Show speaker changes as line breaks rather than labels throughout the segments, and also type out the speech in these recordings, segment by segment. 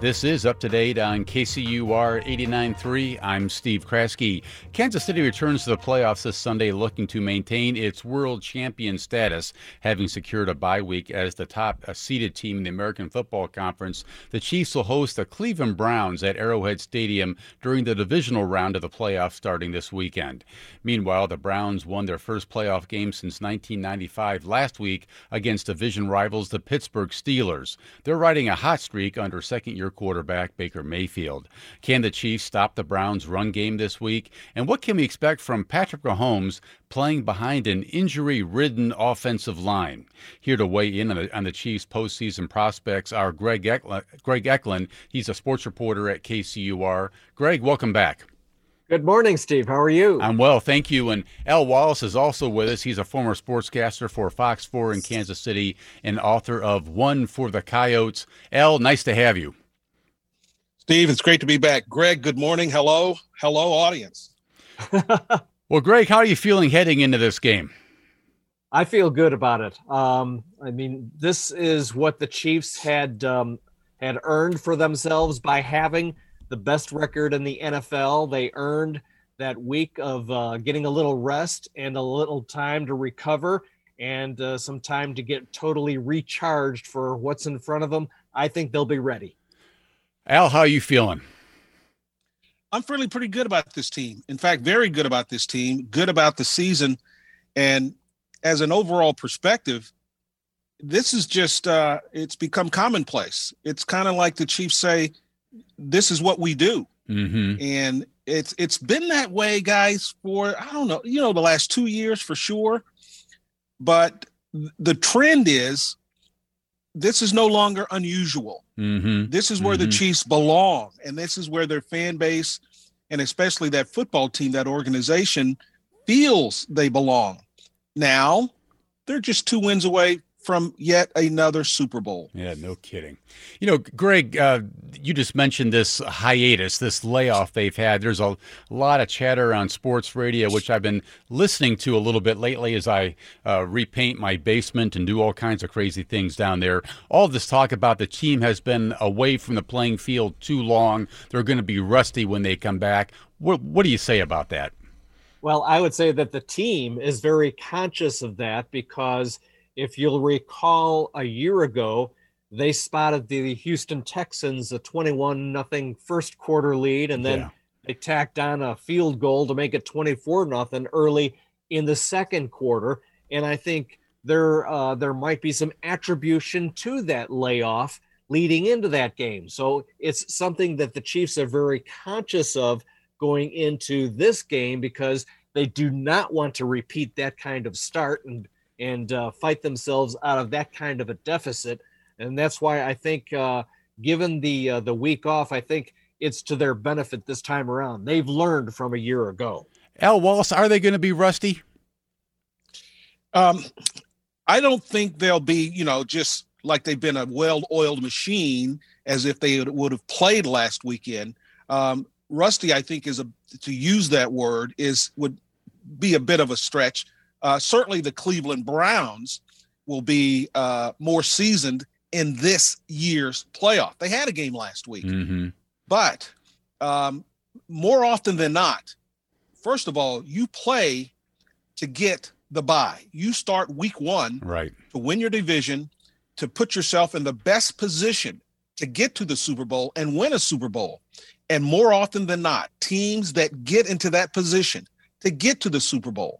This is Up to Date on KCUR 89.3. I'm Steve Kraske. Kansas City returns to the playoffs this Sunday looking to maintain its world champion status, having secured a bye week as the top seeded team in the American Football Conference. The Chiefs will host the Cleveland Browns at Arrowhead Stadium during the divisional round of the playoffs starting this weekend. Meanwhile, the Browns won their first playoff game since 1995 last week against division rivals the Pittsburgh Steelers. They're riding a hot streak under second-year quarterback Baker Mayfield. Can the Chiefs stop the Browns' run game this week? And what can we expect from Patrick Mahomes playing behind an injury-ridden offensive line? Here to weigh in on the Chiefs' postseason prospects are Greg Eklund. He's a sports reporter at KCUR. Greg, welcome back.
Good morning, Steve. How are you?
I'm well, thank you. And Al Wallace is also with us. He's a former sportscaster for Fox 4 in Kansas City and author of One for the Coyotes. Al, nice to have you.
Steve, it's great to be back. Greg, good morning. Hello, audience.
Well, Greg, how are you feeling heading into this game?
I feel good about it. This is what the Chiefs had earned for themselves by having the best record in the NFL. They earned that week of getting a little rest and a little time to recover and some time to get totally recharged for what's in front of them. I think they'll be ready.
Al, how are you feeling?
I'm feeling pretty good about this team. In fact, very good about this team, good about the season. And as an overall perspective, this is just, it's become commonplace. It's kind of like the Chiefs say, this is what we do. Mm-hmm. And it's been that way, guys, for, I don't know, the last 2 years for sure. But the trend is this is no longer unusual. Mm-hmm. This is where the Chiefs belong. And this is where their fan base, and especially that football team, that organization, feels they belong. Now, they're just 2 wins away from yet another Super Bowl.
Yeah, no kidding. Greg, you just mentioned this hiatus, this layoff they've had. There's a lot of chatter on sports radio, which I've been listening to a little bit lately as I repaint my basement and do all kinds of crazy things down there. All this talk about the team has been away from the playing field too long. They're going to be rusty when they come back. What do you say about that?
Well, I would say that the team is very conscious of that because if you'll recall, a year ago, they spotted the Houston Texans a 21-0 first quarter lead, and then they tacked on a field goal to make it 24-0 early in the second quarter. And I think there might be some attribution to that layoff leading into that game. So it's something that the Chiefs are very conscious of going into this game because they do not want to repeat that kind of start and fight themselves out of that kind of a deficit. And that's why I think given the week off, I think it's to their benefit this time around. They've learned from a year ago.
Al Wallace, are they going to be rusty?
I don't think they'll be, just like they've been a well-oiled machine as if they would have played last weekend. Rusty, I think, to use that word would be a bit of a stretch. Certainly the Cleveland Browns will be more seasoned in this year's playoff. They had a game last week. Mm-hmm. But more often than not, first of all, you play to get the bye. You start week 1 to win your division, to put yourself in the best position to get to the Super Bowl and win a Super Bowl. And more often than not, teams that get into that position to get to the Super Bowl,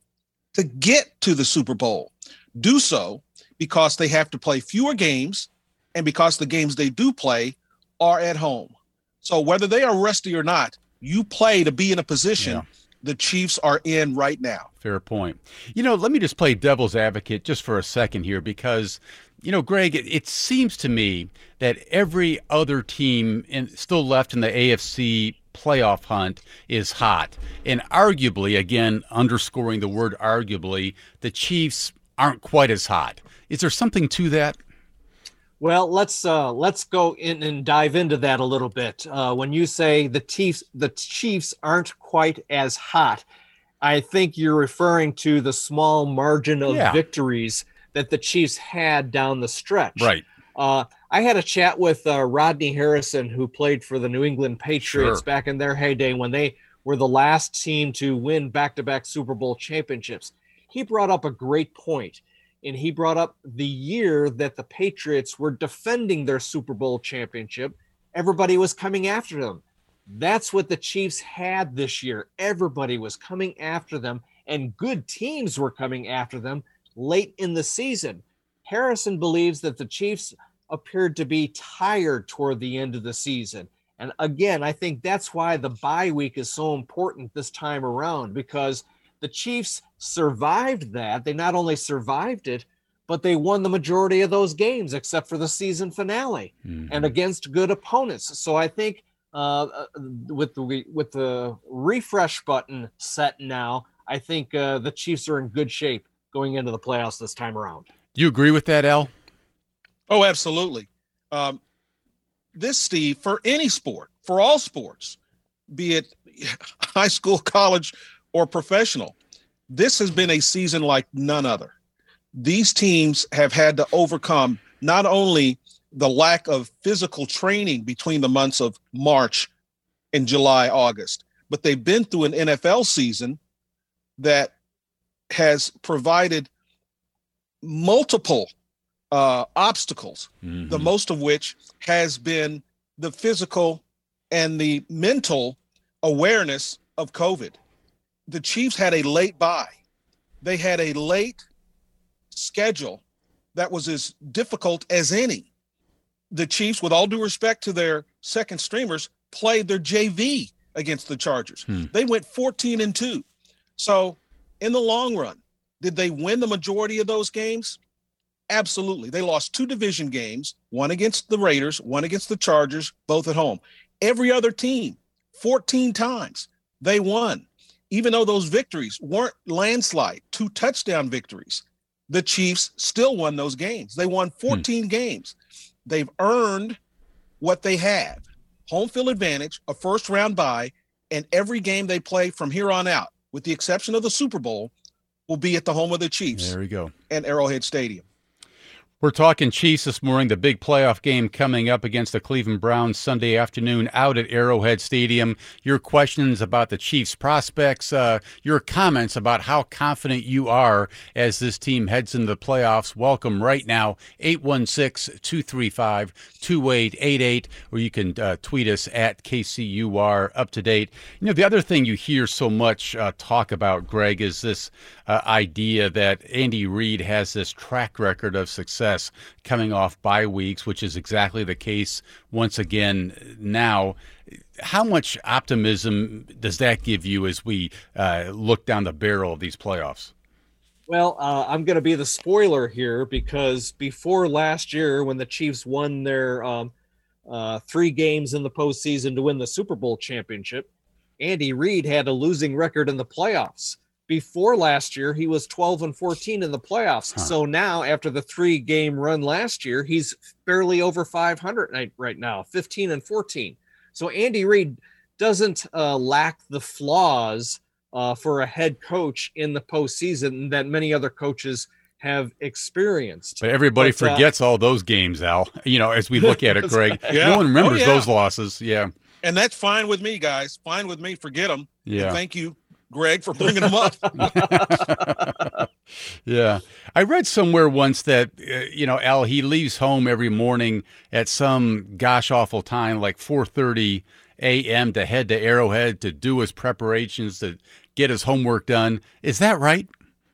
do so because they have to play fewer games and because the games they do play are at home. So whether they are rusty or not, you play to be in a position the Chiefs are in right now.
Fair point. Let me just play devil's advocate just for a second here because, Greg, it seems to me that every other team still left in the AFC playoff hunt is hot. And arguably, again, underscoring the word arguably, the Chiefs aren't quite as hot. Is there something to that?
Well, let's go in and dive into that a little bit. When you say the Chiefs aren't quite as hot, I think you're referring to the small margin of victories that the Chiefs had down the stretch.
Right.
I I had a chat with Rodney Harrison, who played for the New England Patriots back in their heyday when they were the last team to win back-to-back Super Bowl championships. He brought up a great point, and he brought up the year that the Patriots were defending their Super Bowl championship. Everybody was coming after them. That's what the Chiefs had this year. Everybody was coming after them, and good teams were coming after them late in the season. Harrison believes that the Chiefs appeared to be tired toward the end of the season. And again, I think that's why the bye week is so important this time around, because the Chiefs survived that. They not only survived it, but they won the majority of those games except for the season finale and against good opponents. So I think with the refresh button set now, I think the Chiefs are in good shape going into the playoffs this time around.
Do you agree with that, Al?
Oh, absolutely. This, Steve, for any sport, for all sports, be it high school, college, or professional, this has been a season like none other. These teams have had to overcome not only the lack of physical training between the months of March and July, August, but they've been through an NFL season that has provided multiple obstacles, the most of which has been the physical and the mental awareness of COVID. The Chiefs had a late bye. They had a late schedule that was as difficult as any. The Chiefs, with all due respect to their second streamers, played their JV against the Chargers. They went 14-2. So in the long run, did they win the majority of those games? Absolutely. They lost 2 division games, one against the Raiders, one against the Chargers, both at home. Every other team, 14 times, they won. Even though those victories weren't landslide, 2 touchdown victories, the Chiefs still won those games. They won 14 games. They've earned what they have. Home field advantage, a first-round bye, and every game they play from here on out, with the exception of the Super Bowl, will be at the home of the Chiefs.
There we go.
And Arrowhead Stadium.
We're talking Chiefs this morning, the big playoff game coming up against the Cleveland Browns Sunday afternoon out at Arrowhead Stadium. Your questions about the Chiefs prospects, your comments about how confident you are as this team heads into the playoffs, welcome right now, 816-235-2888, or you can tweet us at KCUR Up to Date. You know, the other thing you hear so much talk about, Greg, is this idea that Andy Reid has this track record of success coming off bye weeks, which is exactly the case once again now. How much optimism does that give you as we look down the barrel of these playoffs?
Well, I'm going to be the spoiler here, because before last year, when the Chiefs won their 3 games in the postseason to win the Super Bowl championship, Andy Reid had a losing record in the playoffs. Before last year, he was 12-14 in the playoffs. So now, after the 3-game run last year, he's barely over 500 right now, 15-14. So Andy Reid doesn't lack the flaws for a head coach in the postseason that many other coaches have experienced.
But everybody forgets all those games, Al. You know, as we look at it, Greg, no one remembers those losses. Yeah.
And that's fine with me, guys. Fine with me. Forget them.
Yeah.
And thank you, Greg, for bringing them up.
Yeah. I read somewhere once that, Al, he leaves home every morning at some gosh awful time, like 4:30 a.m. to head to Arrowhead to do his preparations, to get his homework done. Is that right?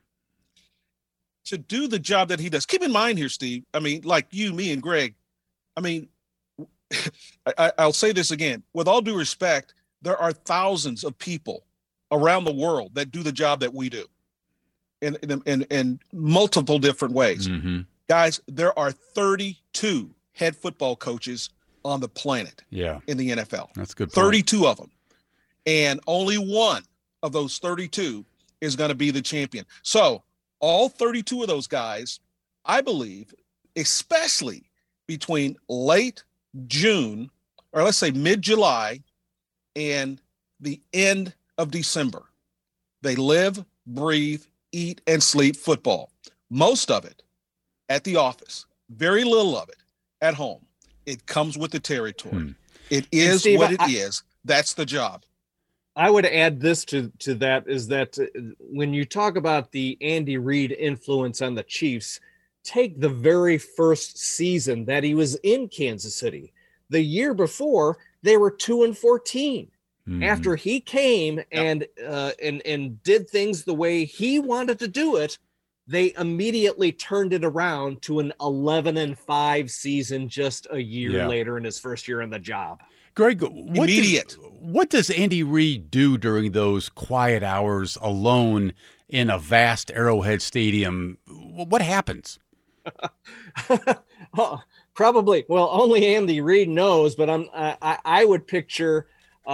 To do the job that he does. Keep in mind here, Steve, I mean, like you, me, and Greg, I mean, I'll say this again. With all due respect, there are thousands of people around the world that do the job that we do in multiple different ways. Guys, there are 32 head football coaches on the planet in the NFL.
That's good.
32 of them. And only one of those 32 is going to be the champion. So all 32 of those guys, I believe, especially between late June, or let's say mid-July, and the end of December, they live, breathe, eat, and sleep football. Most of it at the office, very little of it at home. It comes with the territory. It is
Steve,
what it is. That's the job.
I would add this to that is that when you talk about the Andy Reid influence on the Chiefs, take the very first season that he was in Kansas City. The year before, they were 2-14. After he came and did things the way he wanted to do it, they immediately turned it around to an 11-5 season just a year later in his first year on the job.
Greg, what does Andy Reid do during those quiet hours alone in a vast Arrowhead Stadium? What happens?
Probably, well, only Andy Reid knows, but I would picture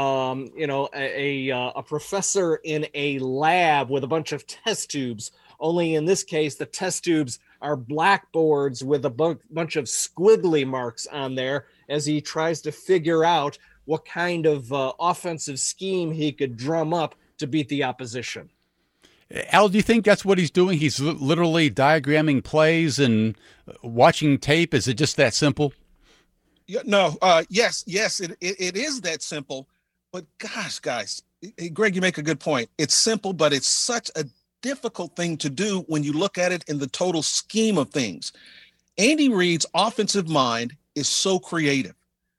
a professor in a lab with a bunch of test tubes. Only in this case, the test tubes are blackboards with a bunch of squiggly marks on there as he tries to figure out what kind of offensive scheme he could drum up to beat the opposition.
Al, do you think that's what he's doing? He's literally diagramming plays and watching tape. Is it just that simple?
Yeah, no. Yes, it is that simple. But gosh, guys, Greg, you make a good point. It's simple, but it's such a difficult thing to do when you look at it in the total scheme of things. Andy Reid's offensive mind is so creative.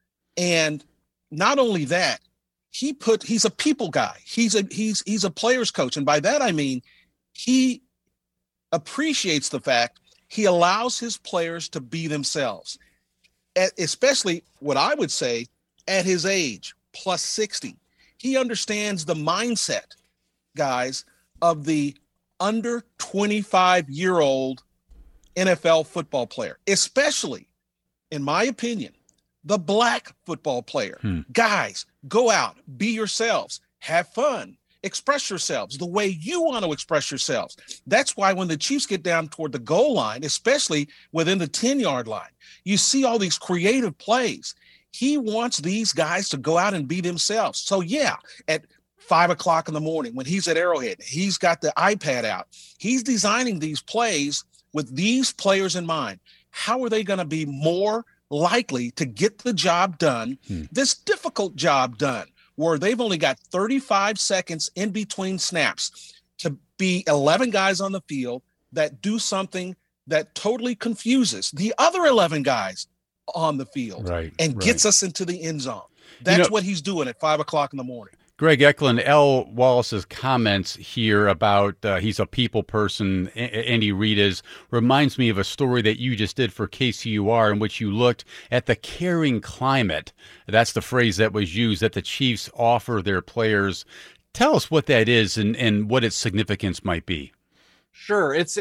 And not only that, he's a people guy. He's a player's coach. And by that, I mean, he appreciates the fact he allows his players to be themselves, especially what I would say at his age, plus 60. He understands the mindset, guys, of the under 25-year-old NFL football player, especially, in my opinion, the black football player. Guys, go out, be yourselves, have fun, express yourselves the way you want to express yourselves. That's why when the Chiefs get down toward the goal line, especially within the 10-yard line, you see all these creative plays. He wants these guys to go out and be themselves. So, yeah, at 5 o'clock in the morning when he's at Arrowhead, he's got the iPad out. He's designing these plays with these players in mind. How are they going to be more likely to get the job done, this difficult job done, where they've only got 35 seconds in between snaps to be 11 guys on the field that do something that totally confuses the other 11 guys on the field and gets us into the end zone. That's what he's doing at 5 o'clock in the morning.
Greg Eklund, Al Wallace's comments here about he's a people person, Andy Reid is, reminds me of a story that you just did for KCUR in which you looked at the caring climate. That's the phrase that was used that the Chiefs offer their players. Tell us what that is and what its significance might be.
Sure. It's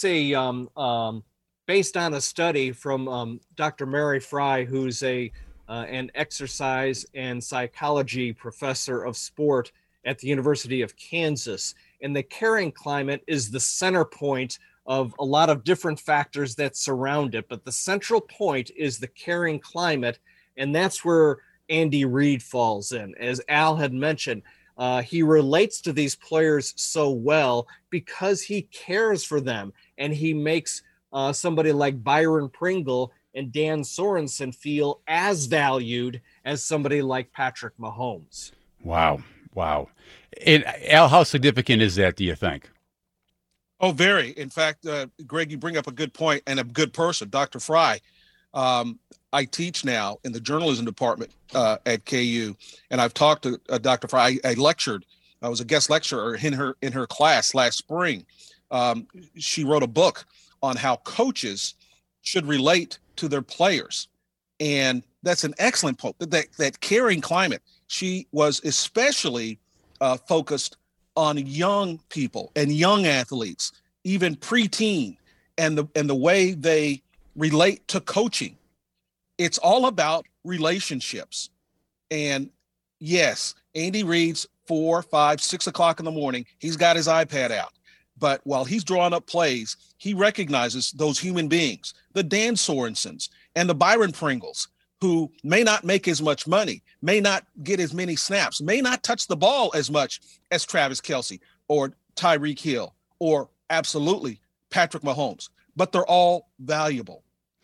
based on a study from Dr. Mary Fry, who's an exercise and psychology professor of sport at the University of Kansas. And the caring climate is the center point of a lot of different factors that surround it. But the central point is the caring climate. And that's where Andy Reid falls in. As Al had mentioned, he relates to these players so well because he cares for them. And he makes somebody like Byron Pringle and Dan Sorensen feel as valued as somebody like Patrick Mahomes.
Wow. And Al, how significant is that, do you think?
Oh, very. In fact, Greg, you bring up a good point and a good person, Dr. Fry. I teach now in the journalism department at KU, and I've talked to Dr. Fry. I lectured. I was a guest lecturer in her class last spring. She wrote a book on how coaches should relate to their players. And that's an excellent point, that caring climate. She was especially focused on young people and young athletes, even preteen, and the way they relate to coaching. It's all about relationships. And yes, Andy Reid's 4, 5, 6 o'clock in the morning, he's got his iPad out. But while he's drawing up plays, he recognizes those human beings, the Dan Sorensens and the Byron Pringles, who may not make as much money, may not get as many snaps, may not touch the ball as much as Travis Kelce or Tyreek Hill or absolutely Patrick Mahomes, but they're all valuable.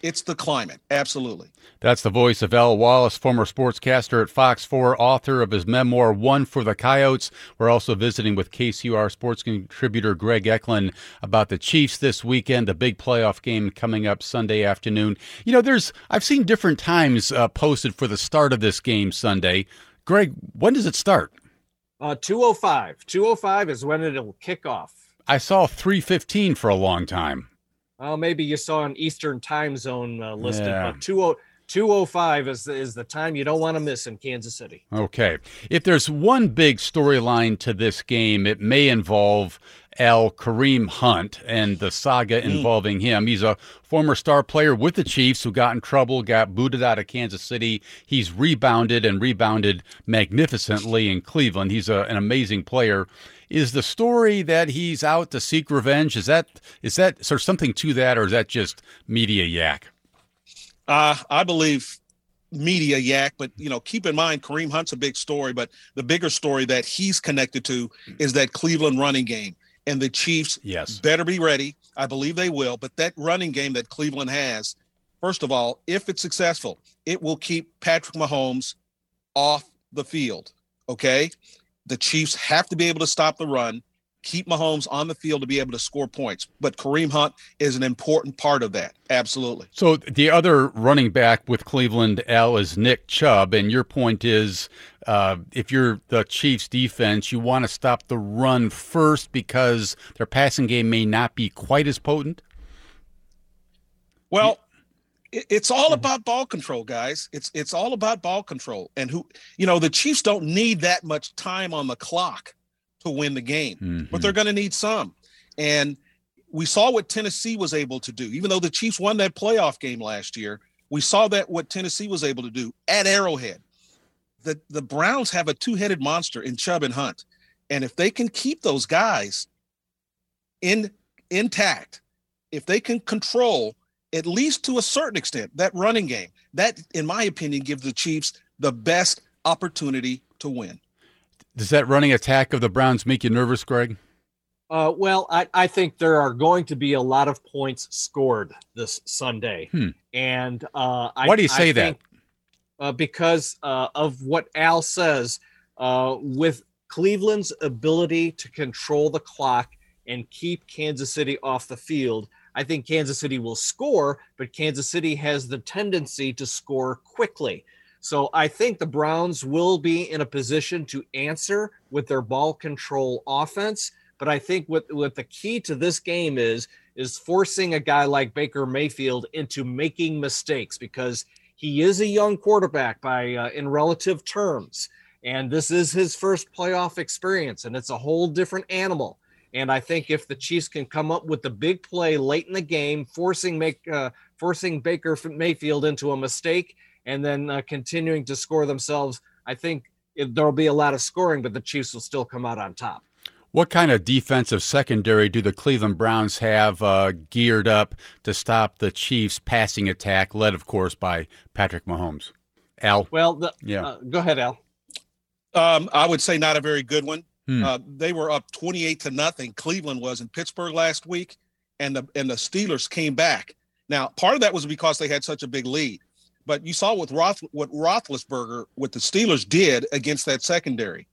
It's the climate. Absolutely.
That's the voice of Al Wallace, former sportscaster at Fox 4, author of his memoir, One for the Coyotes. We're also visiting with KCUR sports contributor Greg Ecklund about the Chiefs this weekend, the big playoff game coming up Sunday afternoon. You know, I've seen different times posted for the start of this game Sunday. Greg, when does it start?
2:05. 2:05 is when it'll kick off.
I saw 3:15 for a long time.
Well, maybe you saw an Eastern time zone listed,
Yeah.
but 2:05 is the time you don't want to miss in Kansas City.
Okay. If there's one big storyline to this game, it may involve Kareem Hunt and the saga involving him. He's a former star player with the Chiefs who got in trouble, got booted out of Kansas City. He's rebounded magnificently in Cleveland. He's an amazing player. Is the story that he's out to seek revenge? Is that sort of something to that, or is that just media yak?
I believe media yak, but keep in mind Kareem Hunt's a big story, but the bigger story that he's connected to is that Cleveland running game. And the Chiefs better be ready. I believe they will. But that running game that Cleveland has, first of all, if it's successful, it will keep Patrick Mahomes off the field. Okay? The Chiefs have to be able to stop the run, keep Mahomes on the field to be able to score points. But Kareem Hunt is an important part of that. Absolutely.
So the other running back with Cleveland, Al, is Nick Chubb. And your point is, if you're the Chiefs defense, you want to stop the run first because their passing game may not be quite as potent?
Well, it's all about ball control, guys. It's all about ball control. And the Chiefs don't need that much time on the clock to win the game, but they're going to need some. And we saw what Tennessee was able to do. Even though the Chiefs won that playoff game last year, we saw that what Tennessee was able to do at Arrowhead. The Browns have a two-headed monster in Chubb and Hunt. And if they can keep those guys intact, if they can control, at least to a certain extent, that running game, that, in my opinion, gives the Chiefs the best opportunity to win.
Does that running attack of the Browns make you nervous, Greg?
Well, I think there are going to be a lot of points scored this Sunday. And
why do you say that?
Because of what Al says, with Cleveland's ability to control the clock and keep Kansas City off the field, I think Kansas City will score, but Kansas City has the tendency to score quickly. So I think the Browns will be in a position to answer with their ball control offense. But I think what the key to this game is forcing a guy like Baker Mayfield into making mistakes, because he is a young quarterback in relative terms. And this is his first playoff experience, and it's a whole different animal. And I think if the Chiefs can come up with the big play late in the game, forcing Baker Mayfield into a mistake, and then continuing to score themselves, I think there'll be a lot of scoring, but the Chiefs will still come out on top.
What kind of defensive secondary do the Cleveland Browns have geared up to stop the Chiefs' passing attack, led, of course, by Patrick Mahomes? Al?
Well, go ahead, Al.
I would say not a very good one. They were up 28-0. Cleveland was in Pittsburgh last week, and the Steelers came back. Now, part of that was because they had such a big lead. But you saw what Roethlisberger, what the Steelers did against that secondary.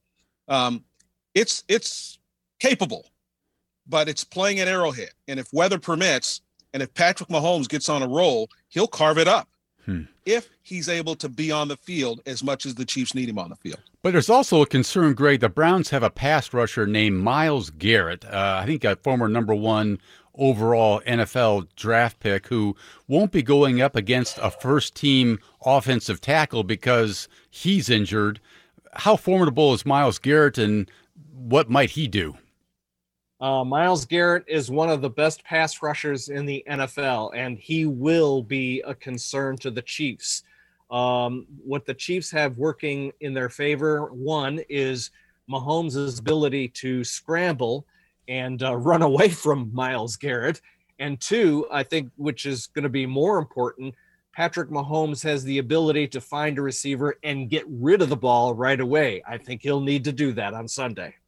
It's capable, but it's playing at Arrowhead. And if weather permits, and if Patrick Mahomes gets on a roll, he'll carve it up. If he's able to be on the field as much as the Chiefs need him on the field.
But there's also a concern, Greg. The Browns have a pass rusher named Myles Garrett, I think a former number 1 overall NFL draft pick, who won't be going up against a first-team offensive tackle because he's injured. How formidable is Myles Garrett, and what might he do?
Myles Garrett is one of the best pass rushers in the NFL, and he will be a concern to the Chiefs. What the Chiefs have working in their favor, one, is Mahomes' ability to scramble and run away from Myles Garrett. And two, I think, which is going to be more important, Patrick Mahomes has the ability to find a receiver and get rid of the ball right away. I think he'll need to do that on Sunday.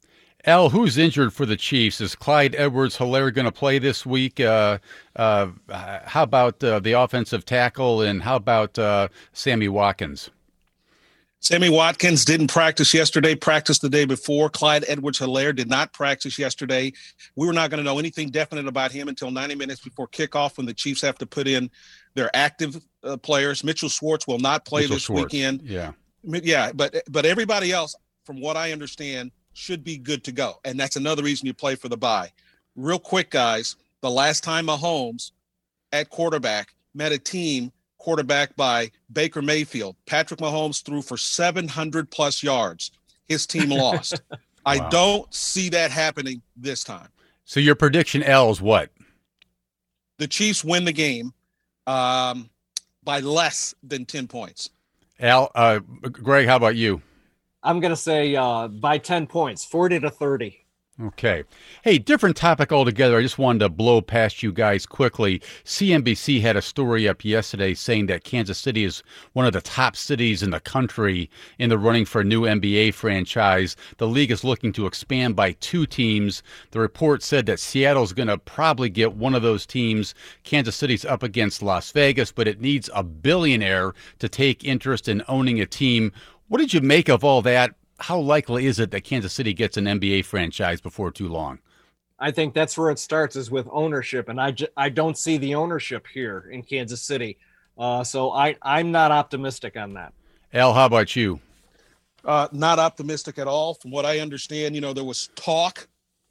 Al, who's injured for the Chiefs? Is Clyde Edwards-Helaire going to play this week? How about the offensive tackle, and how about Sammy Watkins?
Sammy Watkins didn't practice yesterday, practiced the day before. Clyde Edwards-Helaire did not practice yesterday. We were not going to know anything definite about him until 90 minutes before kickoff, when the Chiefs have to put in their active players. Mitchell Schwartz will not play this weekend.
Yeah,
but everybody else, from what I understand, should be good to go. And that's another reason you play for the bye. Real quick, guys, the last time Mahomes at quarterback met a team quarterback by Baker Mayfield, Patrick Mahomes threw for 700+ yards. His team lost. Wow. I don't see that happening this time.
So your prediction, L, is what?
The Chiefs win the game by less than 10 points.
Al, Greg, how about you?
I'm going to say by 10 points, 40-30.
Okay. Hey, different topic altogether. I just wanted to blow past you guys quickly. CNBC had a story up yesterday saying that Kansas City is one of the top cities in the country in the running for a new NBA franchise. The league is looking to expand by 2 teams. The report said that Seattle's going to probably get one of those teams. Kansas City's up against Las Vegas, but it needs a billionaire to take interest in owning a team. What did you make of all that? How likely is it that Kansas City gets an NBA franchise before too long?
I think that's where it starts, is with ownership, and I don't see the ownership here in Kansas City. So I'm not optimistic on that.
Al, how about you?
Not optimistic at all. From what I understand, there was talk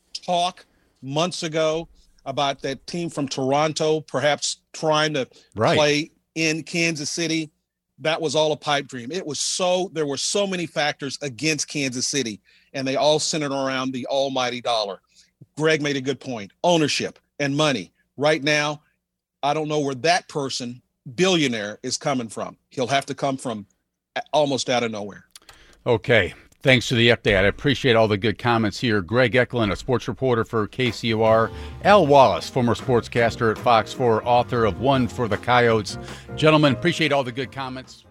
months ago about that team from Toronto perhaps trying to play in Kansas City. That was all a pipe dream. There were so many factors against Kansas City, and they all centered around the almighty dollar. Greg made a good point. Ownership and money. Right now, I don't know where that billionaire, is coming from. He'll have to come from almost out of nowhere.
Okay. Thanks for the update. I appreciate all the good comments here. Greg Ecklund, a sports reporter for KCUR. Al Wallace, former sportscaster at Fox 4, author of One for the Coyotes. Gentlemen, appreciate all the good comments.